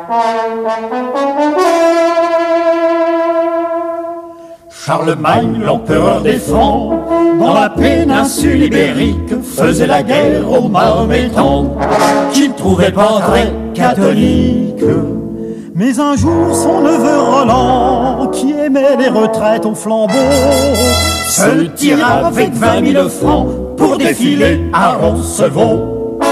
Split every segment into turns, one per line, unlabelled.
Charlemagne, l'empereur des Francs, dans la péninsule ibérique, faisait la guerre aux Mahométans, qu'il ne trouvait pas très catholique.
Mais un jour, son neveu Roland, qui aimait les retraites au flambeau,
se tira avec 20 000 francs pour défiler à Roncevaux.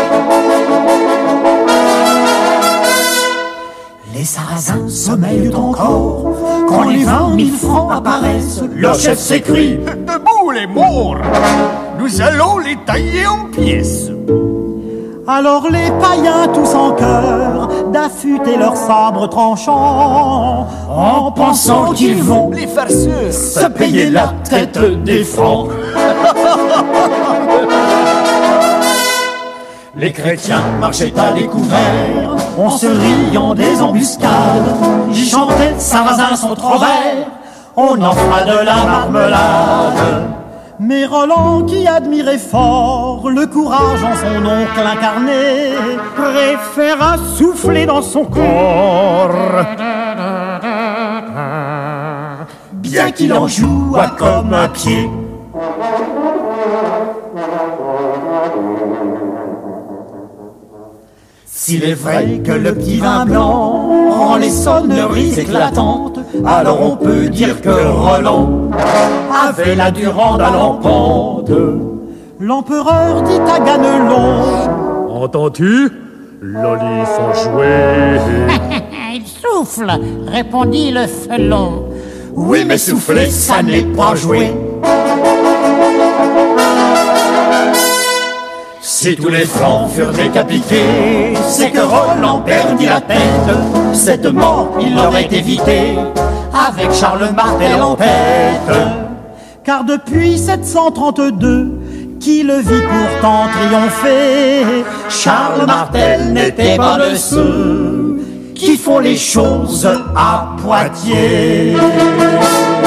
Les Sarrasins sommeillent encore quand les 20 000 francs apparaissent.
Leur chef s'écrie:
debout les morts, nous allons les tailler en pièces.
Alors les païens tous en chœur d'affûter leurs sabres tranchants,
en pensant qu'ils vont,
les farceurs,
se payer la tête des Francs. Les chrétiens marchaient à découvert,
en se riant des embuscades.
J'y chantais Sarrazin son travers, on en fera de la marmelade.
Mais Roland, qui admirait fort le courage en son oncle incarné,
préféra souffler dans son corps.
Bien qu'il en joua comme un pied. S'il est vrai que le petit vin blanc rend les sonneries éclatantes, alors on peut dire que Roland avait la Durande à l'empente.
L'empereur dit à Ganelon:
entends-tu? Loli font jouer.
Il souffle, répondit le felon.
Oui, mais souffler, ça n'est pas jouer. Si tous les Francs furent décapités, c'est que Roland perdit la tête. Cette mort, il l'aurait évitée avec Charles Martel en tête.
Car depuis 732, qui le vit pourtant triompher,
Charles Martel n'était pas de ceux qui font les choses à Poitiers.